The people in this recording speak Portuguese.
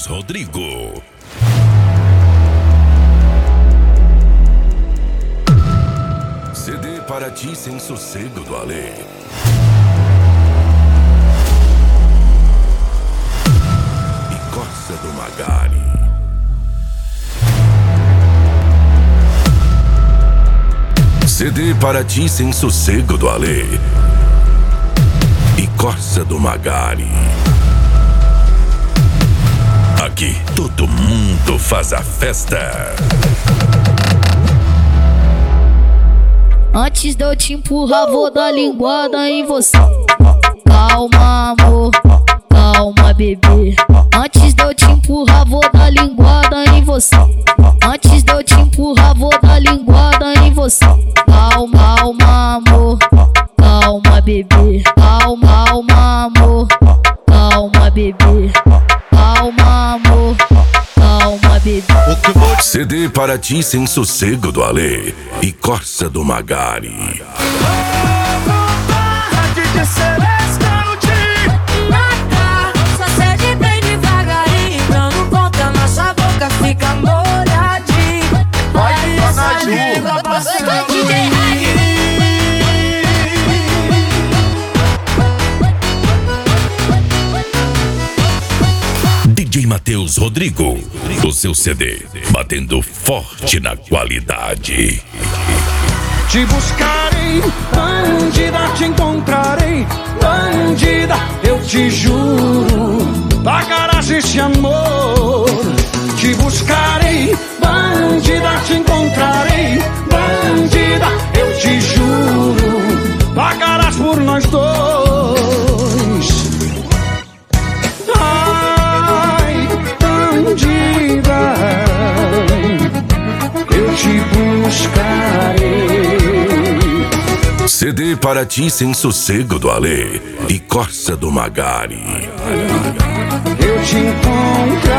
Matheus Rodrigo. CD para ti sem sossego do além. E Corsa do Magari. CD para ti sem sossego do além. E Corsa do Magari. Aqui todo mundo faz a festa. Antes de eu te empurrar, vou dar linguada em você. Calma, amor, calma, bebê. Antes de eu te empurrar, vou dar linguada em você. Antes de eu te empurrar, vou dar linguada em você. Calma, calma, amor, calma, bebê. Calma, calma, amor, calma, bebê. Calma, amor, calma, bebê. CD para ti sem sossego do além. E Corsa do Magari. Só cede bem devagarinho, dando conta, nossa boca fica molhadinha. Vai essa língua passando DJ DJ Matheus Rodrigo, o seu CD, batendo forte na qualidade. Te buscarei, bandida, te encontrarei, bandida, eu te juro, pagarás esse amor. Te buscarei, bandida, te encontrarei, bandida, eu te juro, pagarás por nós dois. Ai, bandida, eu te buscarei. CD para ti sem sossego do além. E Corsa do Magari. Eu te encontrarei.